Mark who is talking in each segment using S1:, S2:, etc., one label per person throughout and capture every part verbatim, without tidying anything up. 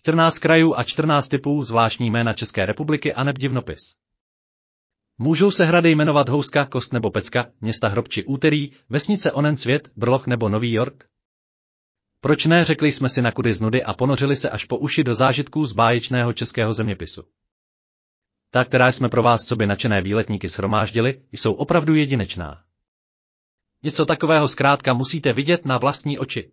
S1: čtrnáct krajů a čtrnáct typů zvláštní jména České republiky aneb divnopis. Můžou se hrady jmenovat Houska, Kost nebo Pecka, města Hrob či Úterý, vesnice Onen Svět, Brloch nebo Nový York? Proč ne, řekli jsme si na kudy z nudy a ponořili se až po uši do zážitků z báječného českého zeměpisu. Ta, která jsme pro vás coby nadšené výletníky shromáždili, jsou opravdu jedinečná. Něco takového zkrátka musíte vidět na vlastní oči.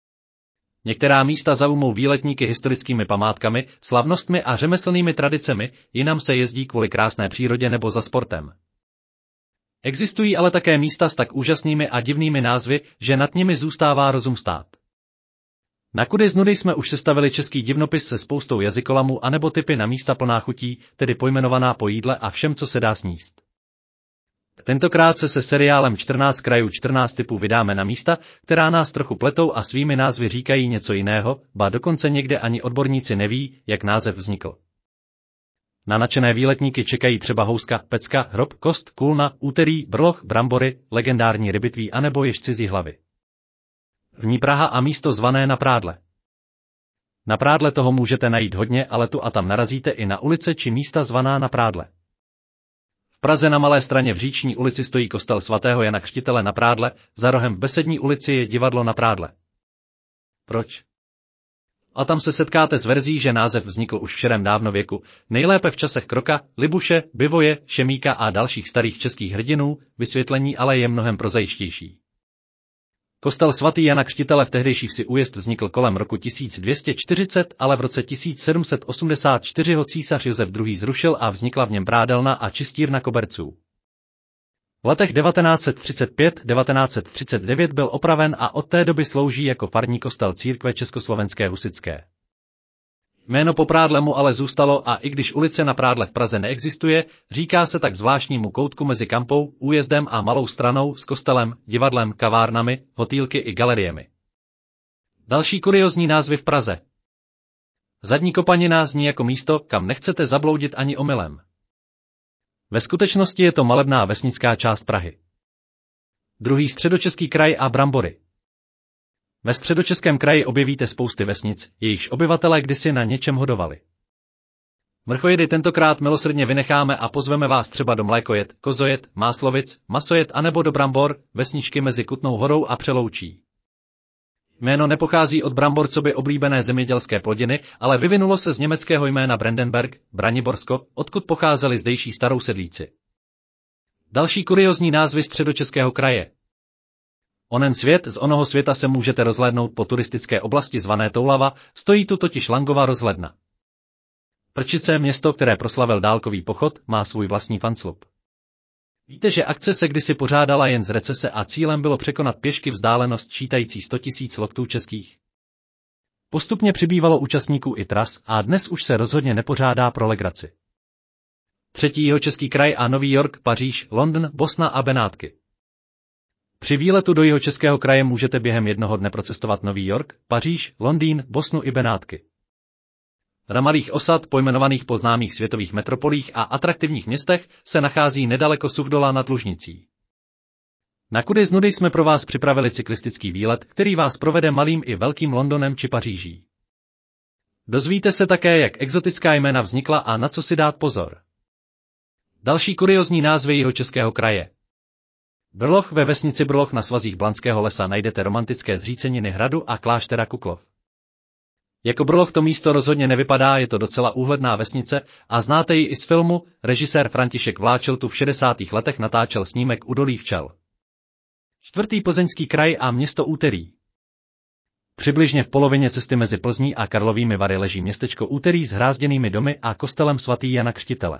S1: Některá místa zaujmou výletníky historickými památkami, slavnostmi a řemeslnými tradicemi, jinam se jezdí kvůli krásné přírodě nebo za sportem. Existují ale také místa s tak úžasnými a divnými názvy, že nad nimi zůstává rozum stát. Na kudy z nudy jsme už sestavili český divnopis se spoustou jazykolamů anebo typy na místa plná chutí, tedy pojmenovaná po jídle a všem, co se dá sníst. Tentokrát se se seriálem čtrnáct krajů čtrnáct typů vydáme na místa, která nás trochu pletou a svými názvy říkají něco jiného, ba dokonce někde ani odborníci neví, jak název vznikl. Na nadšené výletníky čekají třeba Houska, Pecka, Hrob, Kost, Kulna, Úterý, Brloch, Brambory, legendární Rybitví anebo jež cizí hlavy. V ní Praha a místo zvané Na Prádle. Na Prádle toho můžete najít hodně, ale tu a tam narazíte i na ulice či místa zvaná Na Prádle. V Praze na Malé Straně v Říční ulici stojí kostel svatého Jana Křtitele Na Prádle, za rohem v Besední ulici je divadlo Na Prádle. Proč? A tam se setkáte s verzí, že název vznikl už v širém dávnověku, nejlépe v časech Kroka, Libuše, Bivoje, Šemíka a dalších starých českých hrdinů, vysvětlení ale je mnohem prozaičtější. Kostel svatý Jana Křtitele v tehdejší vsi Újezd vznikl kolem roku tisíc dvě stě čtyřicet, ale v roce tisíc sedm set osmdesát čtyři ho císař Josef druhý. zrušil a vznikla v něm prádelna a čistírna koberců. V letech devatenáct set třicet pět až devatenáct set třicet devět byl opraven a od té doby slouží jako farní kostel církve československé husitské. Jméno po Prádlemu ale zůstalo a i když ulice Na Prádle v Praze neexistuje, říká se tak zvláštnímu koutku mezi Kampou, Újezdem a Malou Stranou s kostelem, divadlem, kavárnami, hotýlky i galeriemi. Další kuriózní názvy v Praze. Zadní Kopanina zní jako místo, kam nechcete zabloudit ani omylem. Ve skutečnosti je to malebná vesnická část Prahy. Druhý Středočeský kraj a Brambory. Ve Středočeském kraji objevíte spousty vesnic, jejichž obyvatelé kdysi na něčem hodovali. Mrchojedy tentokrát milosrdně vynecháme a pozveme vás třeba do Mlékojed, Kozojed, Máslovic, Masojed anebo do Brambor, vesničky mezi Kutnou Horou a Přeloučí. Jméno nepochází od brambor coby oblíbené zemědělské plodiny, ale vyvinulo se z německého jména Brandenberg, Braniborsko, odkud pocházeli zdejší starousedlíci. Další kuriózní názvy Středočeského kraje. Onen svět, z onoho světa se můžete rozhlédnout po turistické oblasti zvané Toulava, stojí tu totiž Langova rozhledna. Prčice, město, které proslavil dálkový pochod, má svůj vlastní fanclub. Víte, že akce se kdysi pořádala jen z recese a cílem bylo překonat pěšky vzdálenost čítající sto tisíc loktů českých. Postupně přibývalo účastníků i tras a dnes už se rozhodně nepořádá pro legraci. Třetí Jihočeský kraj a Nový York, Paříž, Londýn, Bosna a Benátky. Při výletu do Jihočeského kraje můžete během jednoho dne procestovat Nový York, Paříž, Londýn, Bosnu i Benátky. Na malých osad, pojmenovaných po známých světových metropolích a atraktivních městech, se nachází nedaleko Suchdola nad Lužnicí. Na kudy z nudy jsme pro vás připravili cyklistický výlet, který vás provede malým i velkým Londonem či Paříží. Dozvíte se také, jak exotická jména vznikla a na co si dát pozor. Další kuriózní názvy Jihočeského kraje. Brloch. Ve vesnici Brloch na svazích Blanského lesa najdete romantické zříceniny hradu a kláštera Kuklov. Jako Brloch to místo rozhodně nevypadá, je to docela úhledná vesnice a znáte ji i z filmu, režisér František Vláčil tu v šedesátých letech natáčel snímek Údolí včel. Čtvrtý Plzeňský kraj a město Úterý. Přibližně v polovině cesty mezi Plzní a Karlovými Vary leží městečko Úterý s hrázděnými domy a kostelem svatý Jana Křtitele.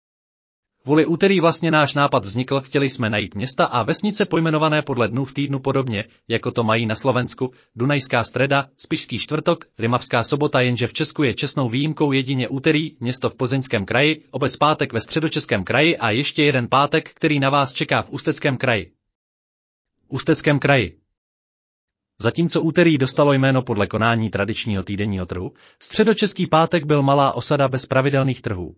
S1: Kvůli Úterý vlastně náš nápad vznikl, chtěli jsme najít města a vesnice pojmenované podle dnů v týdnu podobně, jako to mají na Slovensku, Dunajská středa, Spišský čtvrtok, Rimavská sobota, jenže v Česku je čestnou výjimkou jedině Úterý, město v Plzeňském kraji, obec Pátek ve Středočeském kraji a ještě jeden pátek, který na vás čeká v Ústeckém kraji. Ústeckém kraji. Zatímco Úterý dostalo jméno podle konání tradičního týdenního trhu, Středočeský pátek byl malá osada bez pravidelných trhů.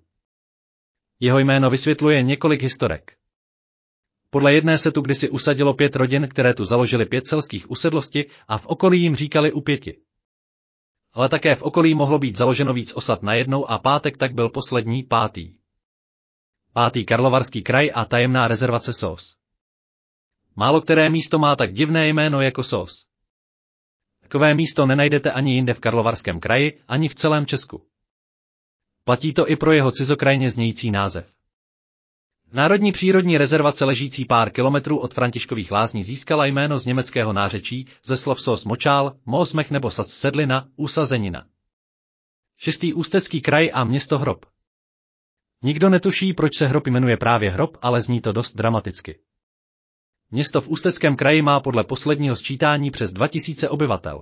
S1: Jeho jméno vysvětluje několik historek. Podle jedné se tu kdysi usadilo pět rodin, které tu založili pět selských usedlosti a v okolí jim říkali Upěti. ale také v okolí mohlo být založeno víc osad najednou a Pátek tak byl poslední, pátý. Pátý Karlovarský kraj a tajemná rezervace Sos. Málo které místo má tak divné jméno jako Sos. Takové místo nenajdete ani jinde v Karlovarském kraji, ani v celém Česku. Platí to i pro jeho cizokrajně znějící název. Národní přírodní rezervace ležící pár kilometrů od Františkových lázní získala jméno z německého nářečí ze slov Sos močál, moosmech nebo sac sedlina, usazenina. Šestý Ústecký kraj a město Hrob. Nikdo netuší, proč se Hrob jmenuje právě Hrob, ale zní to dost dramaticky. Město v Ústeckém kraji má podle posledního sčítání přes dva tisíce obyvatel.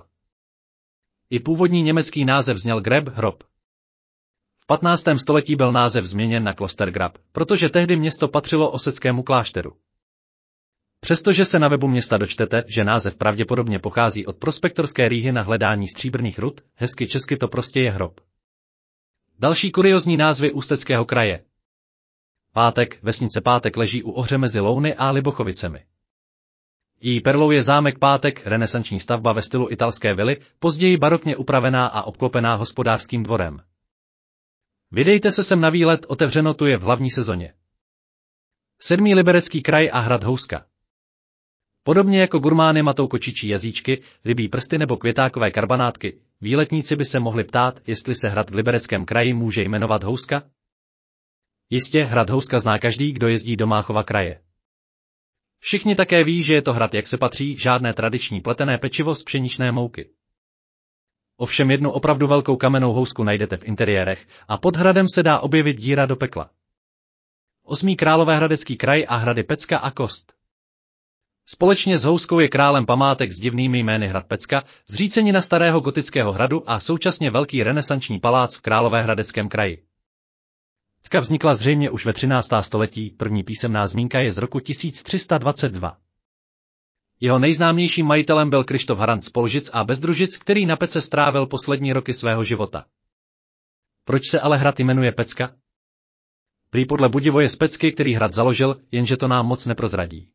S1: I původní německý název zněl Greb, hrob. V patnáctém století byl název změněn na Klostergrab, protože tehdy město patřilo oseckému klášteru. Přestože se na webu města dočtete, že název pravděpodobně pochází od prospektorské rýhy na hledání stříbrných rud, hezky česky to prostě je Hrob. Další kuriozní názvy Ústeckého kraje. Pátek, vesnice Pátek leží u Ohře mezi Louny a Libochovicemi. Její perlou je zámek Pátek, renesanční stavba ve stylu italské vily, později barokně upravená a obklopená hospodářským dvorem. Vydejte se sem na výlet, otevřeno tu je v hlavní sezóně. Sedmý Liberecký kraj a hrad Houska. Podobně jako gurmány matou kočičí jazyčky, rybí prsty nebo květákové karbanátky, výletníci by se mohli ptát, jestli se hrad v Libereckém kraji může jmenovat Houska? Jistě, hrad Houska zná každý, kdo jezdí do Máchova kraje. Všichni také ví, že je to hrad, jak se patří, žádné tradiční pletené pečivo z pšeničné mouky. Ovšem jednu opravdu velkou kamennou housku najdete v interiérech a pod hradem se dá objevit díra do pekla. Osmý Královéhradecký kraj a hrady Pecka a Kost. Společně s houskou je králem památek s divnými jmény hrad Pecka, zřícenina starého gotického hradu a současně velký renesanční palác v Královéhradeckém kraji. Pecka vznikla zřejmě už ve třináctém století, první písemná zmínka je z roku tisíc tři sta dvacet dva. Jeho nejznámějším majitelem byl Kryštof Harant z Polžic a Bezdružic, který na Pece strávil poslední roky svého života. Proč se ale hrad jmenuje Pecka? Prý podle Budivoje z Pecky, který hrad založil, jenže to nám moc neprozradí.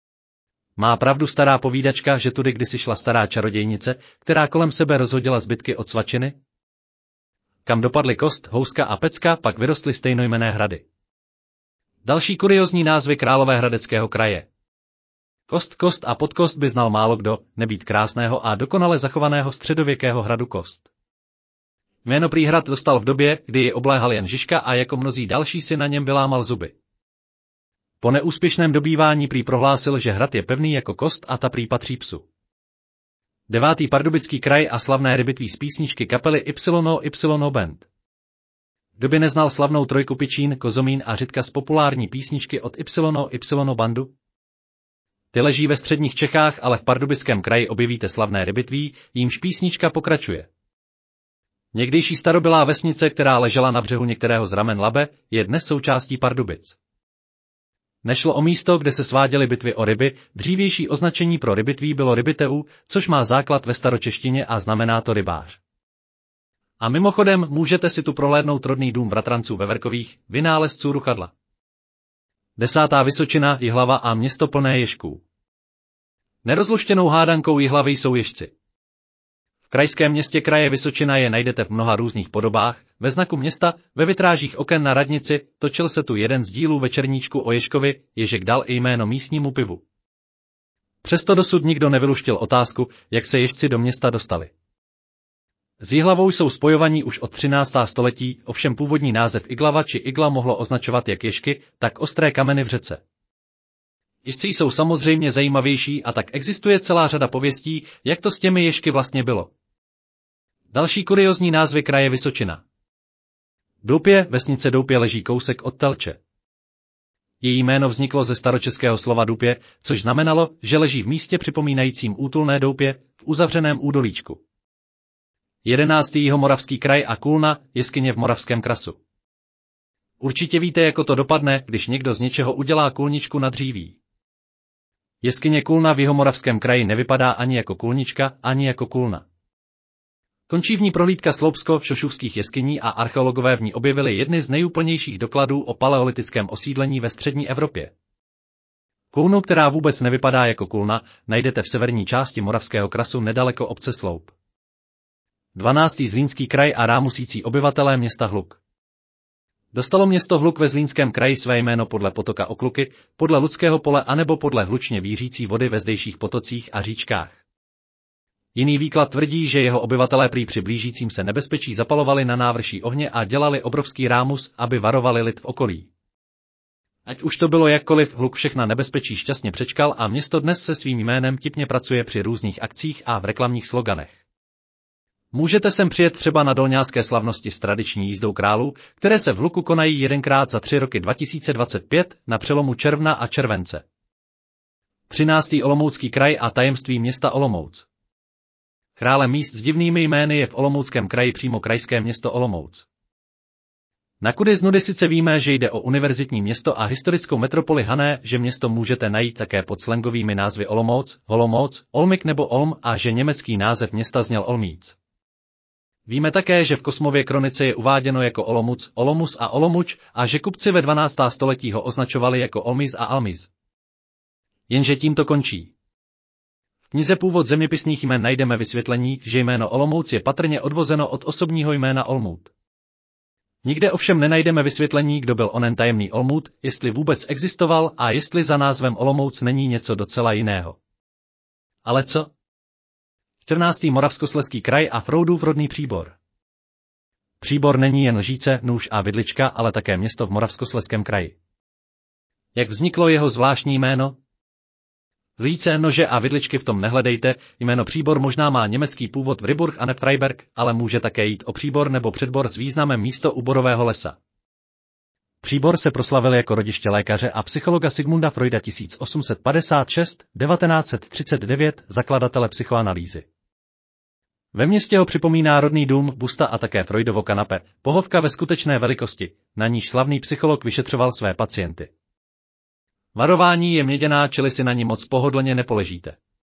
S1: Má pravdu stará povídačka, že tudy kdysi šla stará čarodějnice, která kolem sebe rozhodila zbytky od svačiny? Kam dopadly Kost, Houska a Pecka, pak vyrostly stejnojmenné hrady. Další kuriozní názvy Královéhradeckého kraje. Kost, Kost a Podkost by znal málo kdo, nebýt krásného a dokonale zachovaného středověkého hradu Kost. Jméno prý hrad dostal v době, kdy ji obléhal Jan Žižka a jako mnozí další si na něm vylámal zuby. Po neúspěšném dobývání prý prohlásil, že hrad je pevný jako kost a ta prý patří psu. Devátý Pardubický kraj a slavné rybitví z písničky kapely Y O Y O Band. Kdo by neznal slavnou trojku Pičín, Kozomín a Řitka z populární písničky od Y O Y O bandu? Ty leží ve středních Čechách, ale v Pardubickém kraji objevíte slavné rybitví, jímž písnička pokračuje. Někdejší starobylá vesnice, která ležela na břehu některého z ramen Labe, je dnes součástí Pardubic. Nešlo o místo, kde se sváděly bitvy o ryby, dřívější označení pro rybitví bylo rybiteu, což má základ ve staročeštině a znamená to rybář. A mimochodem můžete si tu prohlédnout rodný dům bratranců Veverkových, vynálezců ruchadla. Desátá Vysočina, Jihlava a město plné ježků. Nerozluštěnou hádankou Jihlavy jsou ježci. V krajském městě kraje Vysočina je najdete v mnoha různých podobách, ve znaku města, ve vitrážích oken na radnici, točil se tu jeden z dílů večerníčku o Ježkovi, Ježek dal i jméno místnímu pivu. Přesto dosud nikdo nevyluštil otázku, jak se ježci do města dostali. S Jihlavou jsou spojovaní už od třináctého století, ovšem původní název Iglava či Igla mohlo označovat jak ježky, tak ostré kameny v řece. Ježci jsou samozřejmě zajímavější a tak existuje celá řada pověstí, jak to s těmi ježky vlastně bylo. Další kuriozní názvy kraje Vysočina. Doupě, vesnice Doupě leží kousek od Telče. Její jméno vzniklo ze staročeského slova Dupě, což znamenalo, že leží v místě připomínajícím útulné doupě v uzavřeném údolíčku. Jedenáctý Jihomoravský kraj a Kulna, jeskyně v Moravském krasu. Určitě víte, jako to dopadne, když někdo z něčeho udělá kulničku na dříví. Jeskyně Kulna v Jihomoravském kraji nevypadá ani jako kulnička, ani jako kulna. Končí v ní prohlídka sloupsko-šošůvských jeskyní a archeologové v ní objevili jedny z nejúplnějších dokladů o paleolitickém osídlení ve střední Evropě. Kulnu, která vůbec nevypadá jako kulna, najdete v severní části Moravského krasu nedaleko obce Sloup. dvanáctý Zlínský kraj a rámusící obyvatelé města Hluk. Dostalo město Hluk ve Zlínském kraji své jméno podle potoka Okluky, podle Ludského pole anebo podle hlučně vířící vody ve zdejších potocích a říčkách. Jiný výklad tvrdí, že jeho obyvatelé prý při blížícím se nebezpečí zapalovali na návrší ohně a dělali obrovský rámus, aby varovali lid v okolí. Ať už to bylo jakkoliv, Hluk všechna nebezpečí šťastně přečkal a město dnes se svým jménem tipně pracuje při různých akcích a v reklamních sloganech. Můžete sem přijet třeba na dolňácké slavnosti s tradiční jízdou králů, které se v Hluku konají jedenkrát za tři roky dva tisíce dvacet pět na přelomu června a července. třináctý Olomoucký kraj a tajemství města Olomouc. Králem míst s divnými jmény je v Olomouckém kraji přímo krajské město Olomouc. Na kudy z nudy sice víme, že jde o univerzitní město a historickou metropoli Hané, že město můžete najít také pod slangovými názvy Olomouc, Holomouc, Olmik nebo Olm a že německý název města zněl Olmíc. Víme také, že v Kosmově kronice je uváděno jako Olomouc, Olomus a Olomuč a že kupci ve dvanáctém století ho označovali jako Olmiz a Almiz. Jenže tím to končí. V knize Původ zeměpisných jmen najdeme vysvětlení, že jméno Olomouc je patrně odvozeno od osobního jména Olmut. Nikde ovšem nenajdeme vysvětlení, kdo byl onen tajemný Olmut, jestli vůbec existoval a jestli za názvem Olomouc není něco docela jiného. Ale co? čtrnáctý Moravskoslezský kraj a Froudův rodný Příbor. Příbor není jen lžíce, nůž a vidlička, ale také město v Moravskoslezském kraji. Jak vzniklo jeho zvláštní jméno? Lžíce, nože a vidličky v tom nehledejte, jméno Příbor možná má německý původ v Ryburg a ne Freiberg, ale může také jít o Příbor nebo Předbor s významem místo u borového lesa. Příbor se proslavil jako rodiště lékaře a psychologa Sigmunda Freuda tisíc osm set padesát šest až devatenáct set třicet devět, zakladatele psychoanalýzy. Ve městě ho připomíná rodný dům, busta a také Freudovo kanape, pohovka ve skutečné velikosti, na níž slavný psycholog vyšetřoval své pacienty. Varování je měděná, čili si na ní moc pohodlně nepoležíte.